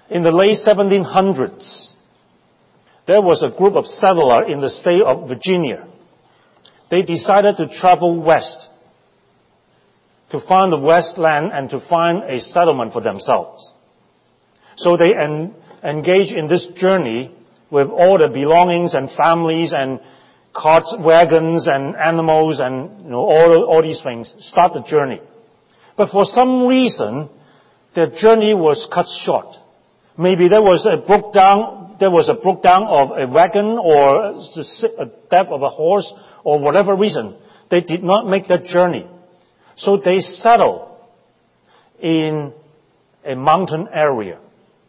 in the late 1700s, there was a group of settlers in the state of Virginia. They decided to travel west to find the westland and to find a settlement for themselves. So they engaged in this journey with all the belongings and families and carts, wagons and animals and all these things, start the journey. But for some reason, their journey was cut short. Maybe there was a breakdown of a wagon or a death of a horse or whatever reason. They did not make that journey. So they settled in a mountain area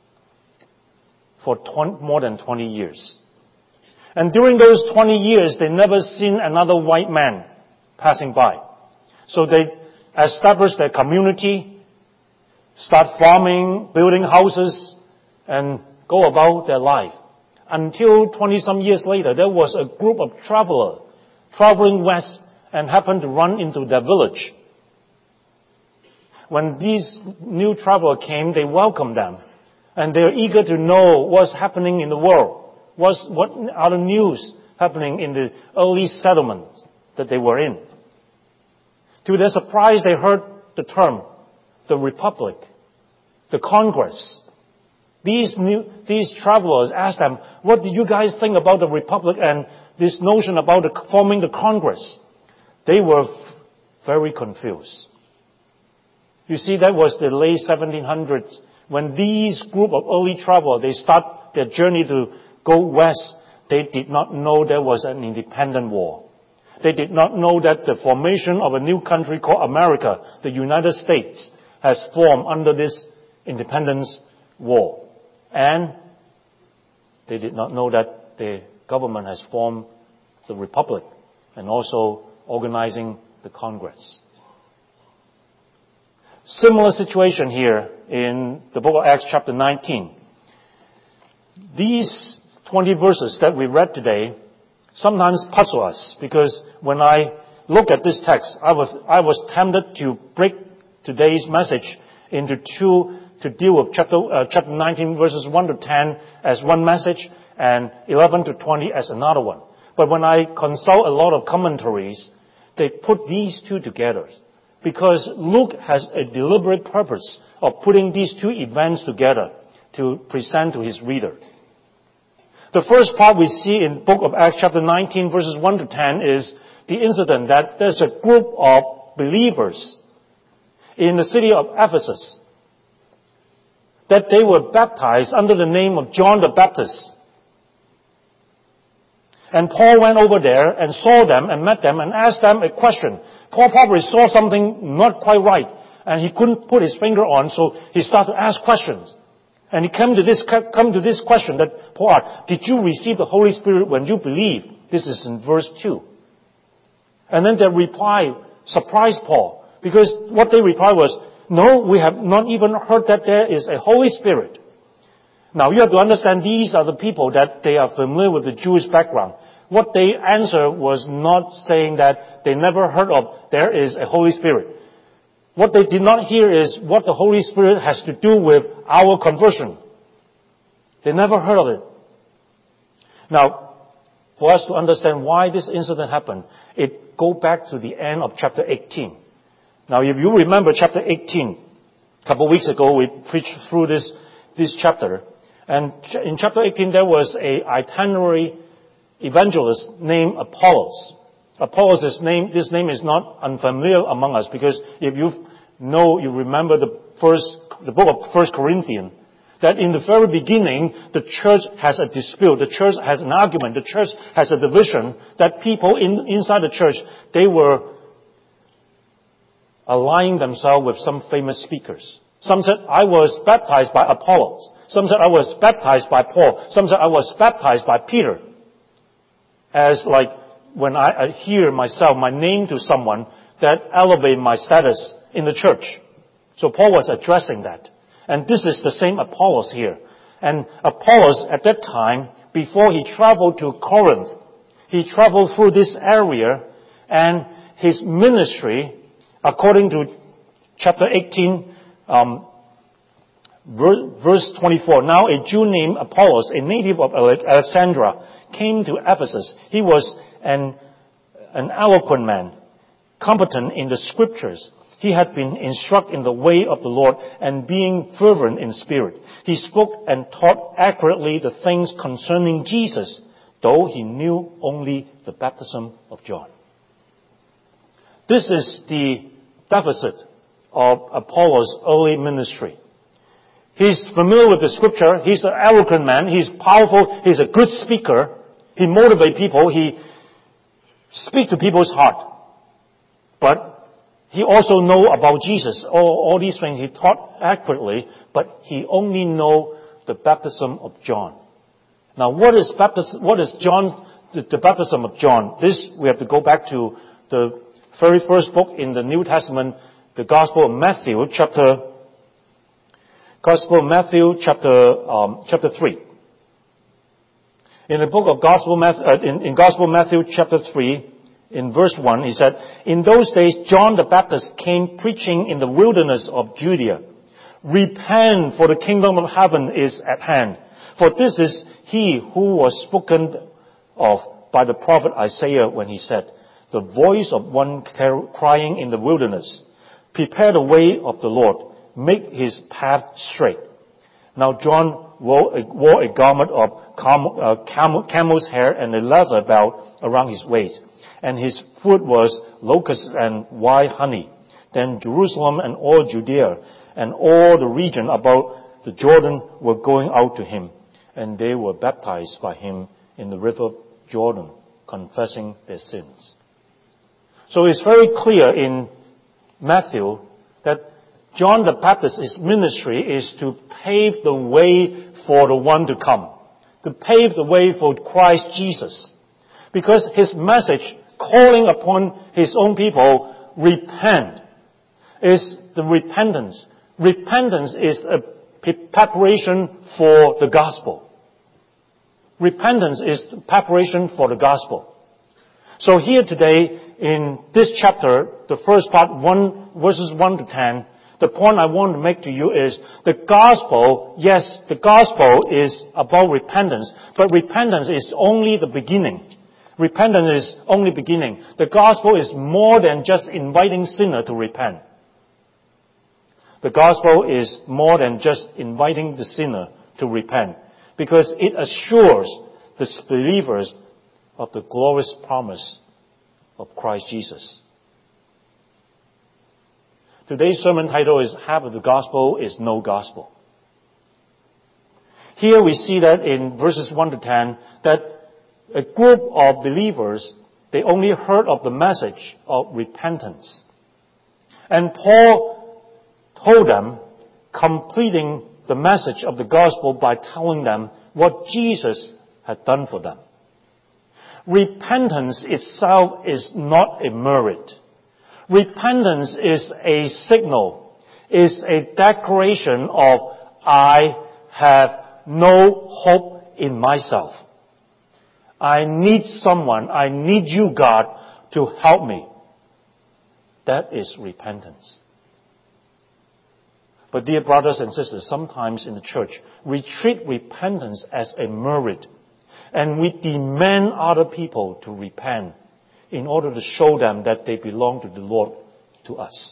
for more than 20 years. And during those 20 years, they never seen another white man passing by. So they established their community, start farming, building houses, and go about their life. Until 20-some years later, there was a group of travelers traveling west and happened to run into their village. When these new travelers came, they welcomed them. And they're eager to know what's happening in the world. What are the news happening in the early settlements that they were in. To their surprise, they heard the term, the Republic, the Congress. These travelers asked them, what do you guys think about the Republic and this notion about forming the Congress? They were very confused. You see, that was the late 1700s when these group of early travelers, they start their journey to go west. They did not know there was an independent war. They did not know that the formation of a new country called America, the United States, has formed under this independence war. And they did not know that the government has formed the Republic and also organizing the Congress. Similar situation here in the book of Acts chapter 19. These 20 verses that we read today sometimes puzzle us because when I look at this text, I was tempted to break today's message into two to deal with chapter 19 verses 1 to 10 as one message and 11 to 20 as another one. But when I consult a lot of commentaries, they put these two together because Luke has a deliberate purpose of putting these two events together to present to his reader. The first part we see in book of Acts chapter 19 verses 1 to 10 is the incident that there's a group of believers in the city of Ephesus that they were baptized under the name of John the Baptist. And Paul went over there and saw them and met them and asked them a question. Paul probably saw something not quite right and he couldn't put his finger on, so he started to ask questions. And he come to this question that, Paul, did you receive the Holy Spirit when you believed? This is in verse 2. And then their reply surprised Paul because what they replied was, no, we have not even heard that there is a Holy Spirit. Now you have to understand these are the people that they are familiar with the Jewish background. What they answered was not saying that they never heard of there is a Holy Spirit. What they did not hear is what the Holy Spirit has to do with our conversion. They never heard of it. Now, for us to understand why this incident happened, it go back to the end of chapter 18. Now, if you remember chapter 18, a couple of weeks ago, we preached through this chapter. And in chapter 18, there was an itinerary evangelist named Apollos. Apollos' name, this name is not unfamiliar among us because if you remember the book of 1 Corinthians, that in the very beginning, the church has a dispute, the church has an argument, the church has a division, that people inside the church, they were aligning themselves with some famous speakers. Some said, I was baptized by Apollos. Some said, I was baptized by Paul. Some said, I was baptized by Peter. As like, when I hear myself, my name to someone, that elevate my status in the church. So Paul was addressing that. And this is the same Apollos here. And Apollos, at that time, before he traveled to Corinth, he traveled through this area, and his ministry, according to chapter 18, Verse 24, now a Jew named Apollos, a native of Alexandria, came to Ephesus. He was an eloquent man, competent in the scriptures. He had been instructed in the way of the Lord, and being fervent in spirit, he spoke and taught accurately the things concerning Jesus, though he knew only the baptism of John. This is the deficit of Apollos' early ministry. He's familiar with the scripture. He's an eloquent man. He's powerful. He's a good speaker. He motivates people. He speaks to people's heart. But he also knows about Jesus. All these things he taught accurately, but he only knows the baptism of John. Now, what is John, the baptism of John? This, we have to go back to the very first book in the New Testament, the Gospel of Matthew, chapter 3. In the book of Gospel Matthew chapter 3, in verse 1, he said, in those days John the Baptist came preaching in the wilderness of Judea. Repent, for the kingdom of heaven is at hand. For this is he who was spoken of by the prophet Isaiah when he said, the voice of one crying in the wilderness, prepare the way of the Lord, make his path straight. Now John wore a garment of camel's hair and a leather belt around his waist, and his food was locusts and wild honey. Then Jerusalem and all Judea and all the region about the Jordan were going out to him, and they were baptized by him in the river Jordan, confessing their sins. So it's very clear in Matthew that John the Baptist's ministry is to pave the way for the one to come, to pave the way for Christ Jesus. Because his message, calling upon his own people, repent, is the repentance. Repentance is a preparation for the gospel. Repentance is preparation for the gospel. So here today, in this chapter, the first part, verses 1 to 10, the point I want to make to you is the gospel, yes, the gospel is about repentance, but repentance is only the beginning. Repentance is only beginning. The gospel is more than just inviting sinner to repent. The gospel is more than just inviting the sinner to repent, because it assures the believers of the glorious promise of Christ Jesus. Today's sermon title is Half of the Gospel is No Gospel. Here we see that in verses 1 to 10 that a group of believers, they only heard of the message of repentance. And Paul told them, completing the message of the gospel by telling them what Jesus had done for them. Repentance itself is not a merit. Repentance is a signal, is a declaration of, I have no hope in myself. I need someone, I need you, God, to help me. That is repentance. But dear brothers and sisters, sometimes in the church, we treat repentance as a merit, and we demand other people to repent in order to show them that they belong to the Lord, to us.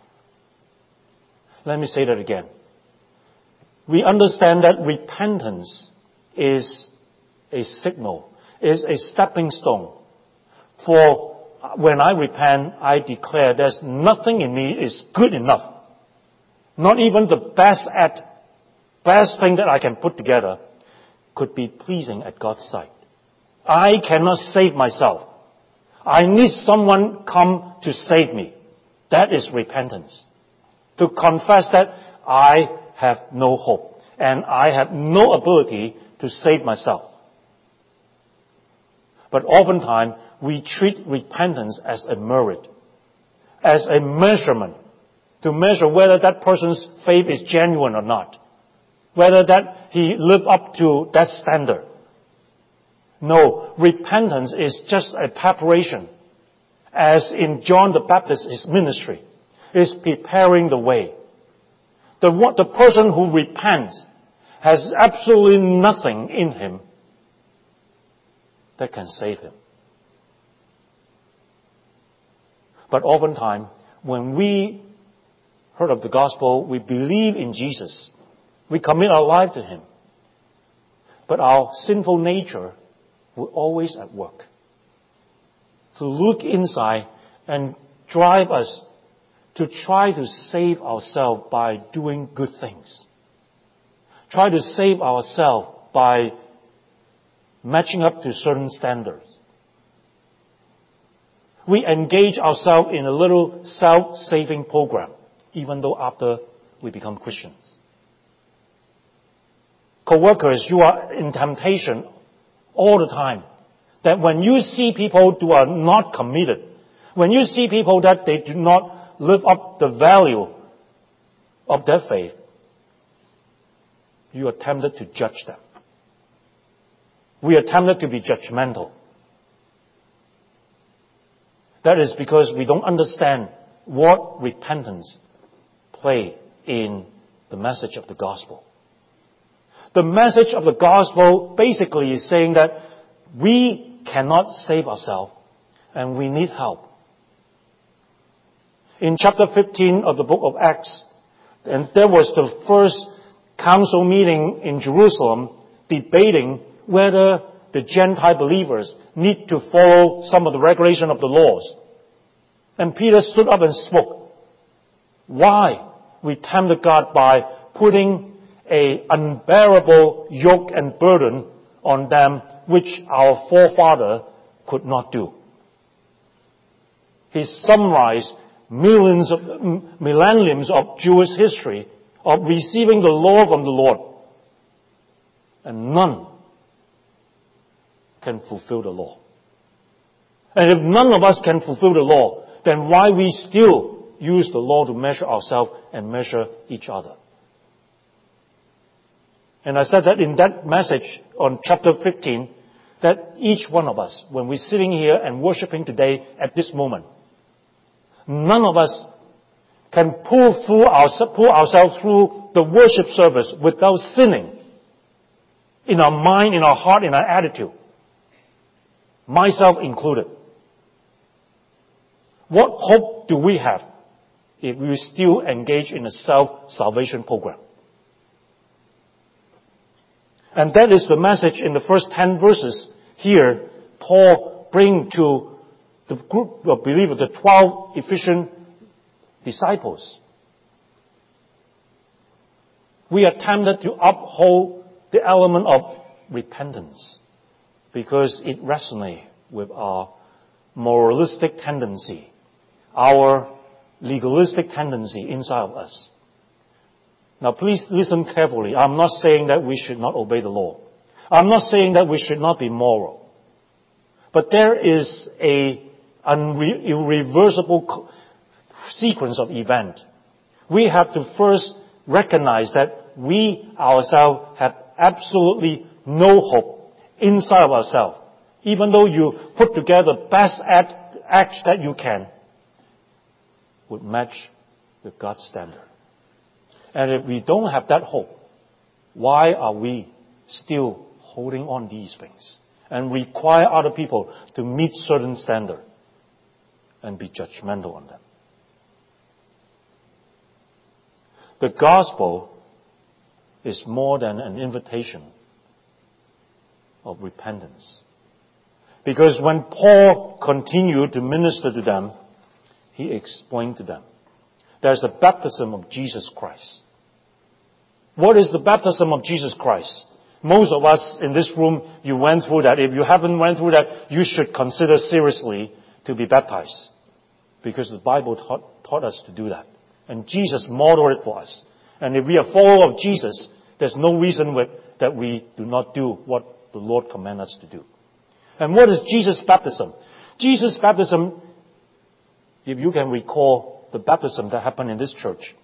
Let me say that again. We understand that repentance is a signal, is a stepping stone. For when I repent, I declare there's nothing in me is good enough. Not even the best thing that I can put together could be pleasing at God's sight. I cannot save myself. I need someone come to save me. That is repentance. To confess that I have no hope and I have no ability to save myself. But oftentimes we treat repentance as a merit, as a measurement, to measure whether that person's faith is genuine or not, whether that he lived up to that standard. No, repentance is just a preparation, as in John the Baptist's ministry, is preparing the way. The person who repents has absolutely nothing in him that can save him. But oftentimes, when we heard of the gospel, we believe in Jesus. We commit our life to Him. But our sinful nature will always at work to look inside and drive us to try to save ourselves by doing good things. Try to save ourselves by matching up to certain standards. We engage ourselves in a little self-saving program, even though after we become Christians. Co-workers, you are in temptation all the time. That when you see people who are not committed, when you see people that they do not live up the value of their faith, you are tempted to judge them. We are tempted to be judgmental. That is because we don't understand what repentance play in the message of the gospel. The message of the gospel basically is saying that we cannot save ourselves and we need help. In chapter 15 of the book of Acts, and there was the first council meeting in Jerusalem debating whether the Gentile believers need to follow some of the regulation of the laws. And Peter stood up and spoke. Why we tempted God by putting an unbearable yoke and burden on them which our forefather could not do. He summarized millenniums of Jewish history of receiving the law from the Lord. And none can fulfill the law. And if none of us can fulfill the law, then why we still use the law to measure ourselves and measure each other? And I said that in that message on chapter 15, that each one of us, when we're sitting here and worshiping today at this moment, none of us can pull ourselves through the worship service without sinning in our mind, in our heart, in our attitude. Myself included. What hope do we have if we still engage in a self-salvation program? And that is the message in the first 10 verses here Paul bring to the group of believers, the 12 Ephesian disciples. We are tempted to uphold the element of repentance because it resonates with our moralistic tendency, our legalistic tendency inside of us. Now please listen carefully. I'm not saying that we should not obey the law. I'm not saying that we should not be moral. But there is an irreversible sequence of events. We have to first recognize that we ourselves have absolutely no hope inside of ourselves. Even though you put together best acts that you can, would match with God's standard. And if we don't have that hope, why are we still holding on these things and require other people to meet certain standard and be judgmental on them? The gospel is more than an invitation of repentance. Because when Paul continued to minister to them, he explained to them, there's a baptism of Jesus Christ. What is the baptism of Jesus Christ? Most of us in this room, you went through that. If you haven't went through that, you should consider seriously to be baptized. Because the Bible taught us to do that. And Jesus modeled it for us. And if we are followers of Jesus, there's no reason that we do not do what the Lord commands us to do. And what is Jesus' baptism? Jesus' baptism, if you can recall the baptism that happened in this church.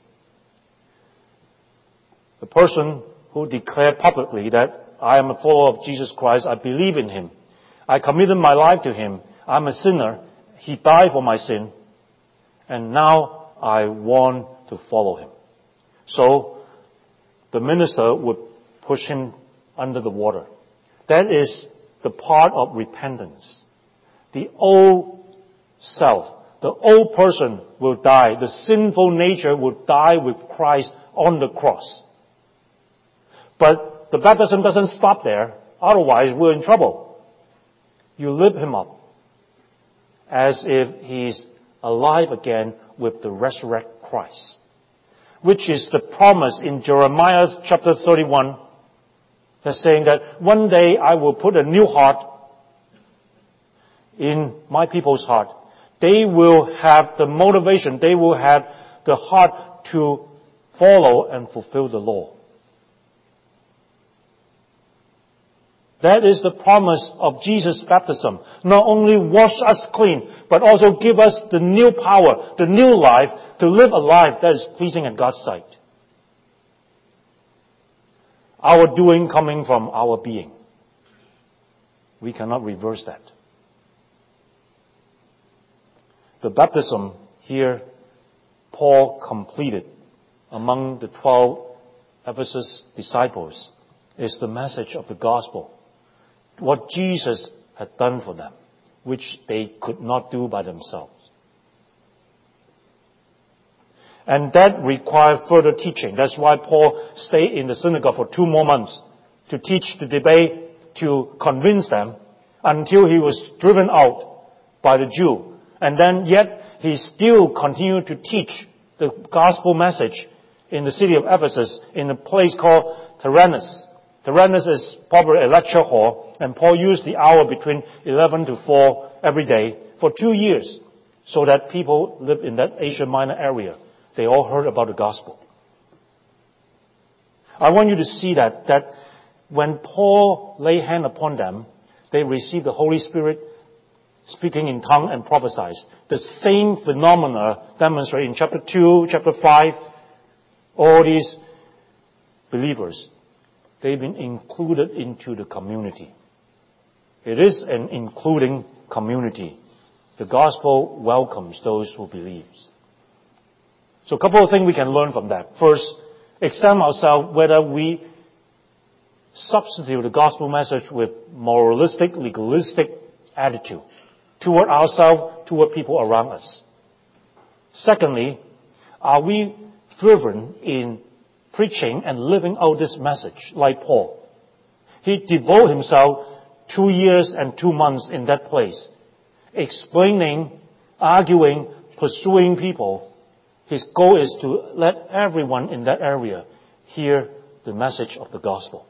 The person who declared publicly that I am a follower of Jesus Christ, I believe in Him, I committed my life to Him, I'm a sinner, He died for my sin, and now I want to follow Him. So the minister would push him under the water. That is the part of repentance. The old self, the old person will die. The sinful nature will die with Christ on the cross. But the baptism doesn't stop there. Otherwise, we're in trouble. You lift him up as if he's alive again with the resurrected Christ, which is the promise in Jeremiah chapter 31, that's saying that one day I will put a new heart in my people's heart. They will have the motivation, they will have the heart to follow and fulfill the law. That is the promise of Jesus' baptism. Not only wash us clean, but also give us the new power, the new life, to live a life that is pleasing in God's sight. Our doing coming from our being. We cannot reverse that. The baptism here, Paul completed among the 12 Ephesus disciples, is the message of the gospel. What Jesus had done for them, which they could not do by themselves. And that required further teaching. That's why Paul stayed in the synagogue for 2 more months to teach, to debate, to convince them, until he was driven out by the Jew. And then yet he still continued to teach the gospel message in the city of Ephesus in a place called Tyrannus. Tyrannus is probably a lecture hall, and Paul used the hour between 11 to 4 every day for 2 years, so that people lived in that Asia Minor area, they all heard about the gospel. I want you to see that when Paul laid hand upon them, they received the Holy Spirit, speaking in tongue and prophesied. The same phenomena demonstrated in chapter 2, chapter 5, all these believers. They've been included into the community. It is an including community. The gospel welcomes those who believe. So a couple of things we can learn from that. First, examine ourselves whether we substitute the gospel message with moralistic, legalistic attitude toward ourselves, toward people around us. Secondly, are we fervent in preaching and living out this message like Paul? He devoted himself 2 years and 2 months in that place, explaining, arguing, pursuing people. His goal is to let everyone in that area hear the message of the gospel.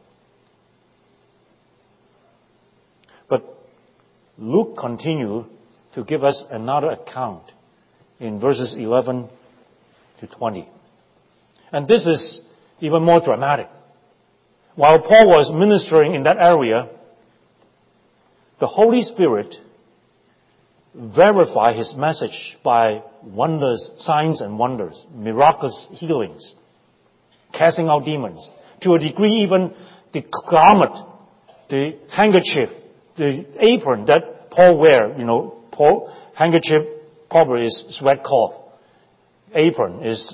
But Luke continued to give us another account in verses 11 to 20. And this is even more dramatic. While Paul was ministering in that area, the Holy Spirit verified his message by wonders, signs and wonders, miraculous healings, casting out demons. To a degree, even the garment, the handkerchief, the apron that Paul wear, Paul handkerchief probably is sweat cloth. Apron is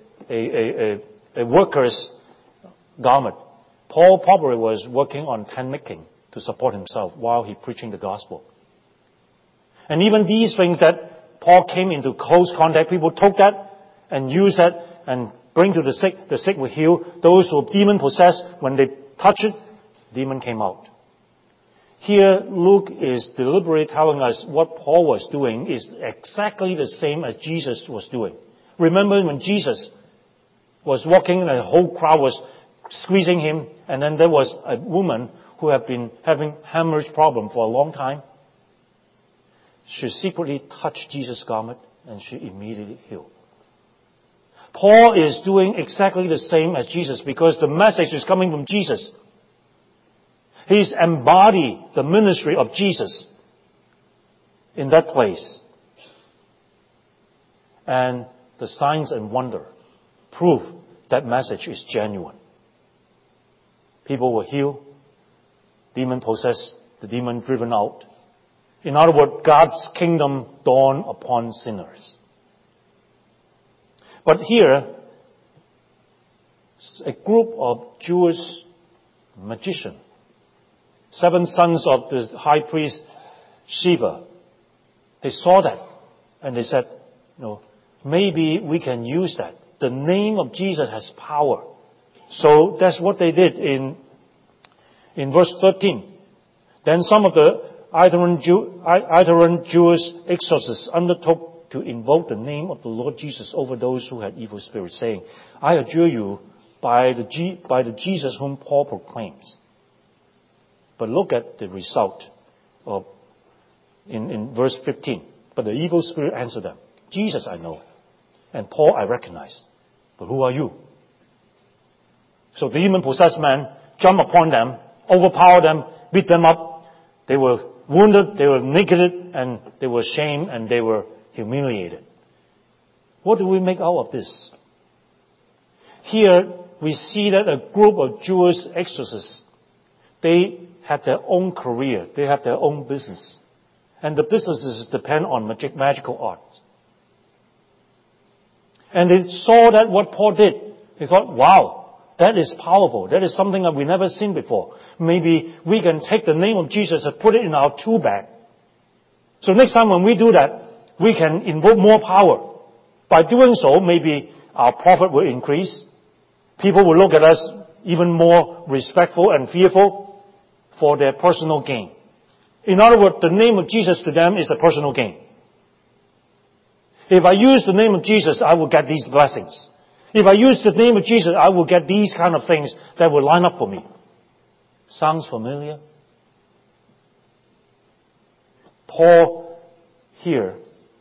a worker's garment. Paul probably was working on tent making to support himself while he preaching the gospel. And even these things that Paul came into close contact, people took that and used that and bring to the sick were healed. Those who were demon possessed, when they touched it, demon came out. Here, Luke is deliberately telling us what Paul was doing is exactly the same as Jesus was doing. Remember when Jesus was walking and the whole crowd was squeezing him, and then there was a woman who had been having hemorrhage problem for a long time. She secretly touched Jesus' garment and she immediately healed. Paul is doing exactly the same as Jesus because the message is coming from Jesus. He's embodied the ministry of Jesus in that place. And the signs and wonder prove that message is genuine. People were healed, demon possessed, the demon driven out. In other words, God's kingdom dawned upon sinners. But here, a group of Jewish magicians, 7 sons of the high priest Sheba. They saw that and they said, maybe we can use that. The name of Jesus has power. So that's what they did in verse 13. Then some of the itinerant Jewish exorcists undertook to invoke the name of the Lord Jesus over those who had evil spirits, saying, I adjure you by the Jesus whom Paul proclaims. But look at the result in verse 15. But the evil spirit answered them, Jesus I know, and Paul I recognize, but who are you? So the demon-possessed man jumped upon them, overpowered them, beat them up. They were wounded, they were naked, and they were shamed, and they were humiliated. What do we make out of this? Here we see that a group of Jewish exorcists, they had their own career, they had their own business. And the businesses depend on magical arts. And they saw that what Paul did. They thought, wow, that is powerful. That is something that we've never seen before. Maybe we can take the name of Jesus and put it in our tool bag. So next time when we do that, we can invoke more power. By doing so, maybe our profit will increase. People will look at us even more respectful and fearful for their personal gain. In other words, the name of Jesus to them is a personal gain. If I use the name of Jesus, I will get these blessings. If I use the name of Jesus, I will get these kind of things that will line up for me. Sounds familiar? Paul here,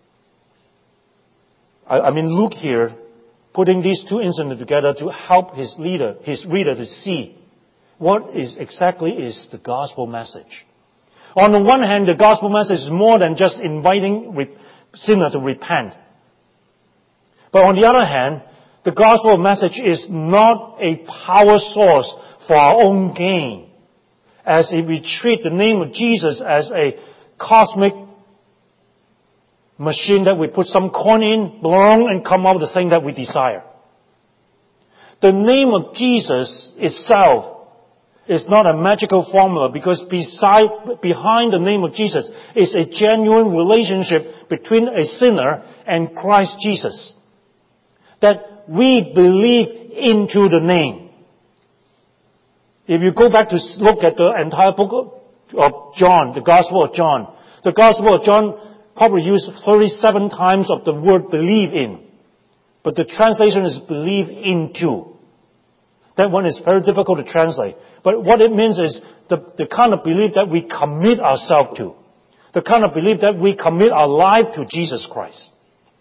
Luke here, putting these 2 incidents together to help his reader to see what exactly is the gospel message. On the one hand, the gospel message is more than just inviting sinner to repent. But on the other hand, the gospel message is not a power source for our own gain. As if we treat the name of Jesus as a cosmic machine that we put some coin in, blong, and come out the thing that we desire. The name of Jesus itself is not a magical formula, because behind the name of Jesus is a genuine relationship between a sinner and Christ Jesus. That we believe into the name. If you go back to look at the entire book of John, the Gospel of John, the Gospel of John probably used 37 times of the word believe in. But the translation is believe into. That one is very difficult to translate. But what it means is the kind of belief that we commit ourselves to. The kind of belief that we commit our life to Jesus Christ.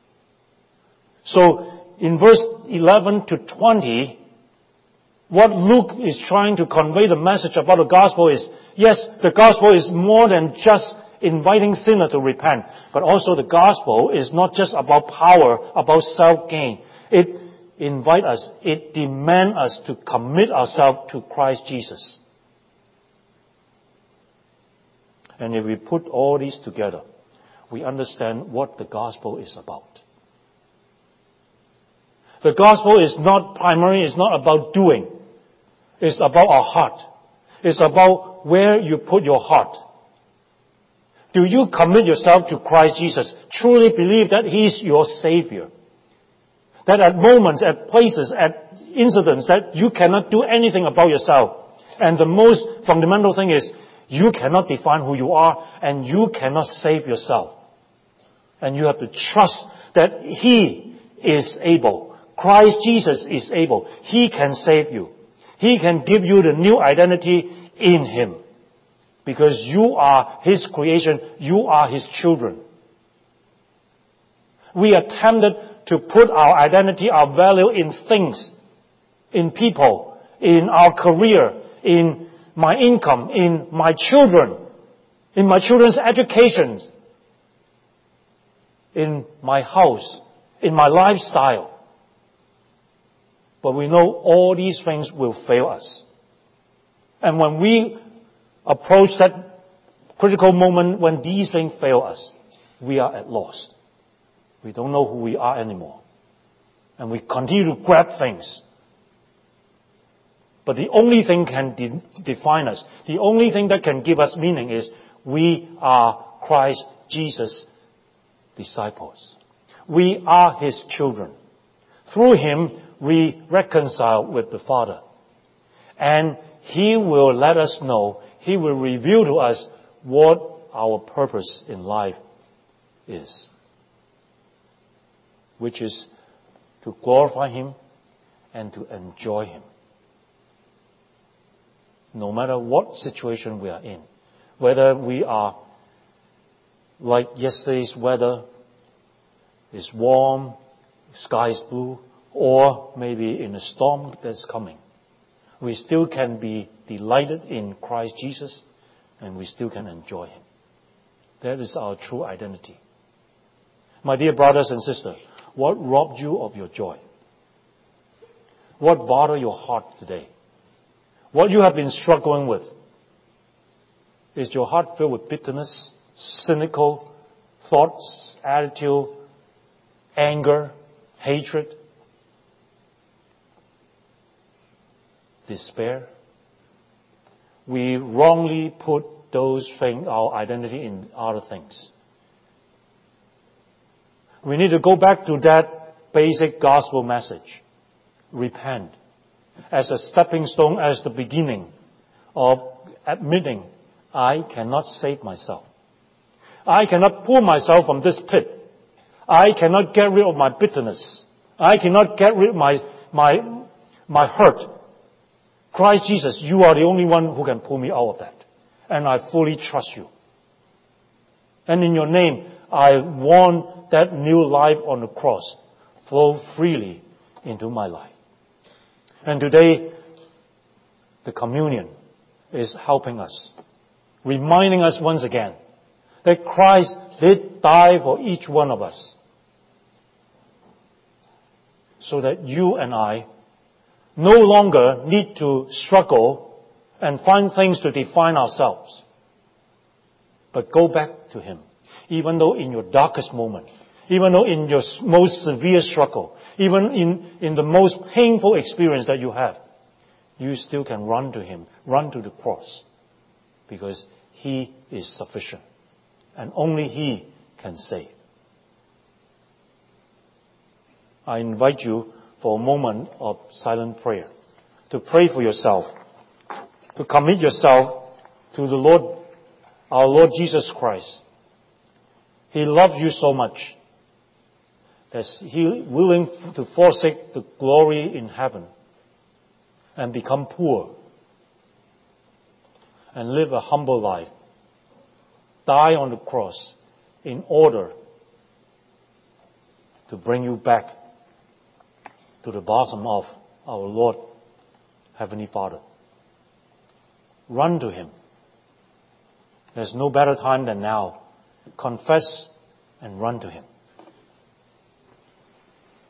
So, in verse 11 to 20, what Luke is trying to convey the message about the gospel is, yes, the gospel is more than just inviting sinner to repent, but also the gospel is not just about power, about self-gain. It invite us, it demand us to commit ourselves to Christ Jesus. And if we put all these together, we understand what the gospel is about. The gospel is not about doing. It's about our heart. It's about where you put your heart. Do you commit yourself to Christ Jesus? Truly believe that He's your Savior? That at moments, at places, at incidents that you cannot do anything about yourself. And the most fundamental thing is, you cannot define who you are and you cannot save yourself. And you have to trust that He is able. Christ Jesus is able. He can save you. He can give you the new identity in Him. Because you are His creation. You are His children. We are tempted to put our identity, our value in things, in people, in our career, in my income, in my children, in my children's education, in my house, in my lifestyle. But we know all these things will fail us. And when we approach that critical moment when these things fail us, we are at loss. We don't know who we are anymore. And we continue to grab things. But the only thing can define us, the only thing that can give us meaning is we are Christ Jesus' disciples. We are His children. Through Him, we reconcile with the Father. And He will let us know, He will reveal to us what our purpose in life is, which is to glorify Him and to enjoy Him. No matter what situation we are in, whether we are like yesterday's weather, it's warm, sky is blue, or maybe in a storm that's coming, we still can be delighted in Christ Jesus, and we still can enjoy Him. That is our true identity. My dear brothers and sisters, what robbed you of your joy? What bothered your heart today? What you have been struggling with? Is your heart filled with bitterness, cynical thoughts, attitude, anger, hatred, despair? We wrongly put those things, our identity, in other things. We need to go back to that basic gospel message. Repent. As a stepping stone, as the beginning of admitting, I cannot save myself. I cannot pull myself from this pit. I cannot get rid of my bitterness. I cannot get rid of my hurt. Christ Jesus, you are the only one who can pull me out of that. And I fully trust you. And in your name, I want that new life on the cross flow freely into my life. And today, the communion is helping us, reminding us once again that Christ did die for each one of us, so that you and I no longer need to struggle and find things to define ourselves, but go back to Him. Even though in your darkest moment, even though in your most severe struggle, even in the most painful experience that you have, you still can run to Him, run to the cross, because He is sufficient, and only He can save. I invite you for a moment of silent prayer, to pray for yourself, to commit yourself to the Lord, our Lord Jesus Christ. He loved you so much that He willing to forsake the glory in heaven and become poor and live a humble life, die on the cross in order to bring you back to the bosom of our Lord, Heavenly Father. Run to Him. There's no better time than now. Confess and run to Him.